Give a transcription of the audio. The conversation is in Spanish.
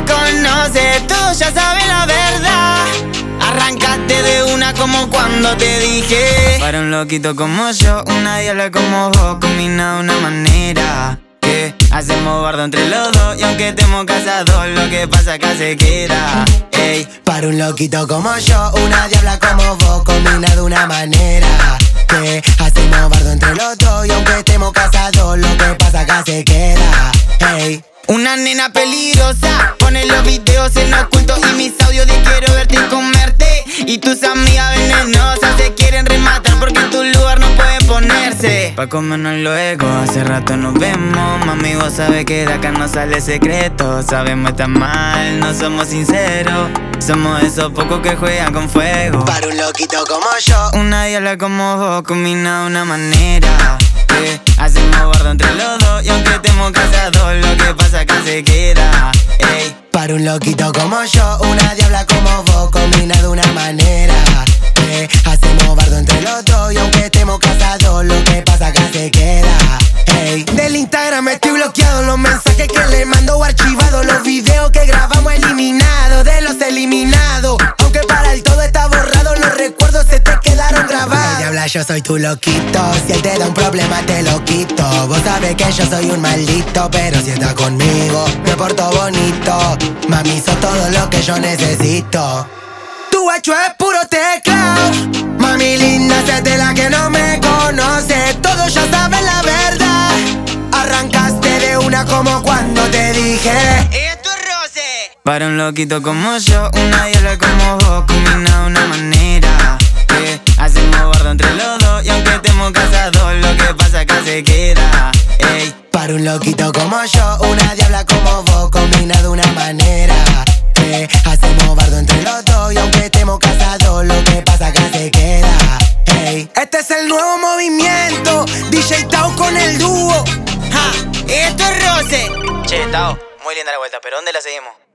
conoce, tú ya sabes la verdad. Arrancaste de una como cuando te dije. Para un loquito como yo, una diabla como vos, combina de una manera que hacemos bardo entre los dos. Y aunque estemos casados, lo que pasa acá se queda. Ey. Para un loquito como yo, una diabla como vos, combina de una manera que hacemos bardo entre los dos. Y aunque estemos casados, lo que pasa acá se queda. Hey. Una nena peligrosa, pone los videos en oculto y mis audios de quiero verte y comerte. Y tus amigas venenosas se quieren rematar porque en tu lugar no pueden ponerse. Pa' comernos luego, hace rato nos vemos. Mami, vos sabés que de acá no sale secreto. Sabemos estar mal, no somos sinceros. Somos esos pocos que juegan con fuego. Para un loquito como yo, una diabla como vos, combina de una manera que hacemos bardo entre los dos. Y aunque estemos casados, lo que pasa acá se queda. Ey. Para un loquito como yo, una diabla como vos, combina de una manera que hacemos bardo entre los dos. Y aunque estemos casados, lo que pasa acá se queda. Hey. Del Instagram estoy bloqueado, los mensajes que le mando archivados, los videos que grabamos eliminados, de los eliminados. Aunque para el todo está borrado, los recuerdos se te quedaron grabados. Diabla, yo soy tu loquito, si él te da un problema te lo quito. Vos sabés que yo soy un maldito, pero si estás conmigo me porto bonito. Mami, sos todo lo que yo necesito. Tu hecho es puro teclado. Mami linda, sé de la que no me conoce. Todos ya saben la verdad. Arrancaste de una como cuando te dije. Esto es roce. Para un loquito como yo, una diabla como vos, combina de una manera que hacemos bardo entre los dos. Y aunque estemos casados, lo que pasa acá se queda. Ey. Para un loquito como yo, una diabla como vos, combina de una manera que hacemos bardo entre los dos. Y aunque estemos casados, lo que pasa acá se queda. Hey. Este es el nuevo movimiento, DJ Tao con el dúo. Ja, esto es roce. Che, Tao, muy linda la vuelta, pero ¿dónde la seguimos?